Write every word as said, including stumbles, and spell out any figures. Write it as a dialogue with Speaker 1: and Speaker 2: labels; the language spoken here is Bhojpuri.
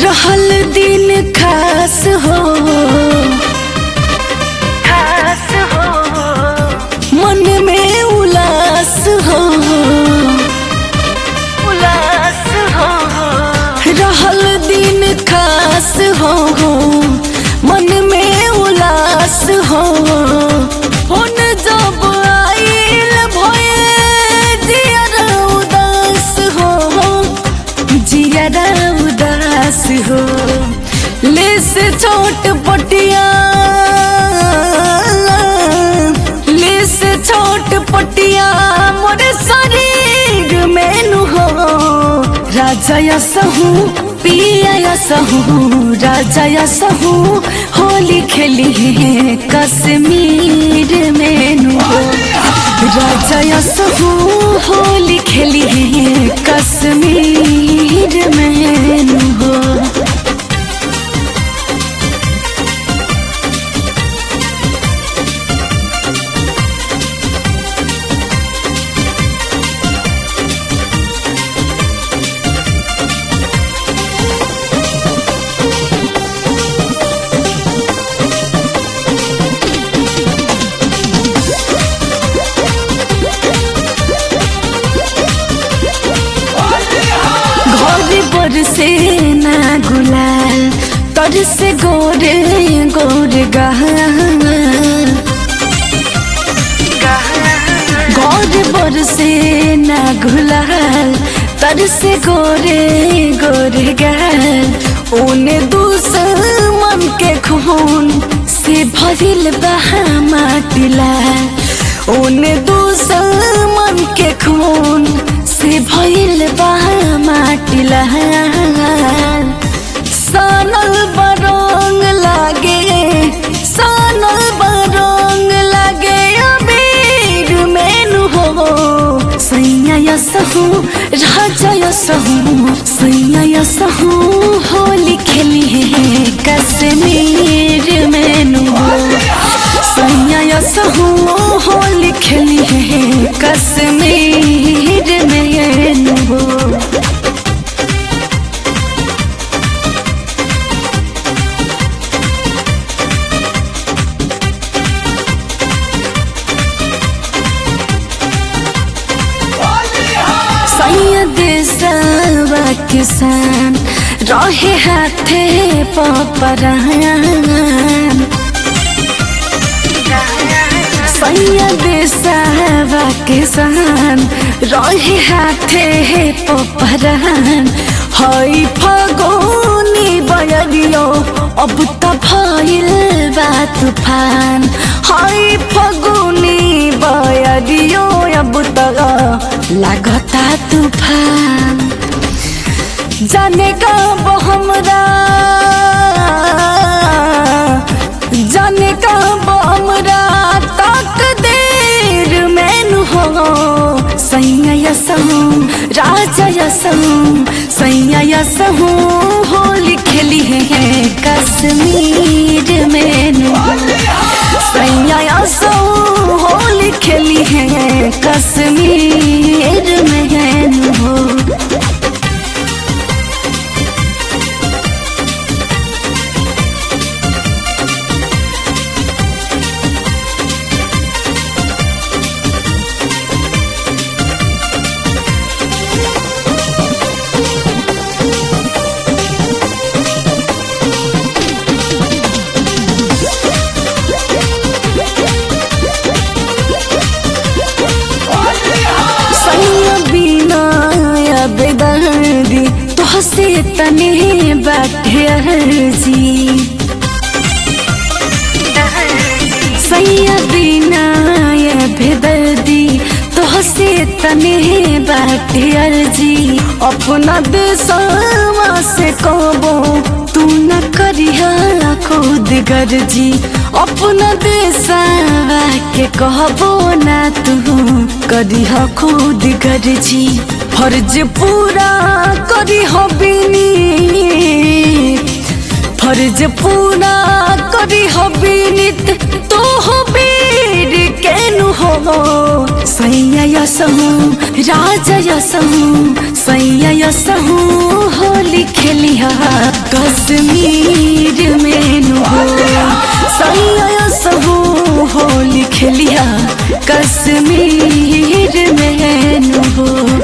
Speaker 1: रहल दिन खास हो खास हो मन में उलास हो उलास हो रहल दिन खास हो मन में उलास हो हुन जब आइल भये जियरा उदास हो जियरा उदास हो लेस छोट पटिया लेस छोट पटिया मोरे शरीर में नु हो राजा यसहू पिया यसहू राजा यसहू होली खेली है कश्मीर में नु हो राजा यसहू होली खेली है कश्मीर में नु हो। घर से ना गुलाल तर से गोरे गोरे गहन घर बर से ना गुलाल तर से गोरे गोरे गहन ओने दुश्मन के खून से भरिल बहा माटिला ओने दुश्मन के खून से भइल बहा माटिला सानल बरंग लागे सानल बरंग लागे अबीर मेनू हो सैया यसहू राजा यसहू सैया यसहू होली खेली है कश्मीर मेनू हो सैया यसहू होली खेली है कश्मीर मेनू हो। देशवा किसान रहे हाथे पपरान सैया देशवा किसान रहे हाथे पपरान हई फगोनी बयरियो अब त भइल बा तूफान हई फगोनी बयरियो अब त लागता तूफान जाने का वो हमरा जाने का वो हमरा तकदीर में नु हो सैया यसहू राजा यसहू सैया यसहू होली खेली है कश्मीर में नु सैया यसहू होली खेली है कश्मीर में नु हो। बेदर्दी तोहसे तने बाटे अर्जी सैया बिना ये बेदर्दी तोहसे तने बाटे अर्जी अपना देशवा से कहबो तू न करिहा खुद गर्जी अपना देशवा के कहबो ना तू करिहा खुद गर्जी फर्ज पूरा करी हो बिनी फर्ज पूरा करी हो बिनित तो हो बीर केनु हो सैया यसहू राजा यसहू सैया यसहू होली खेलिहा कश्मीर में नु हो सैया यसहू होली खेलिहा कश्मीर में नु हो।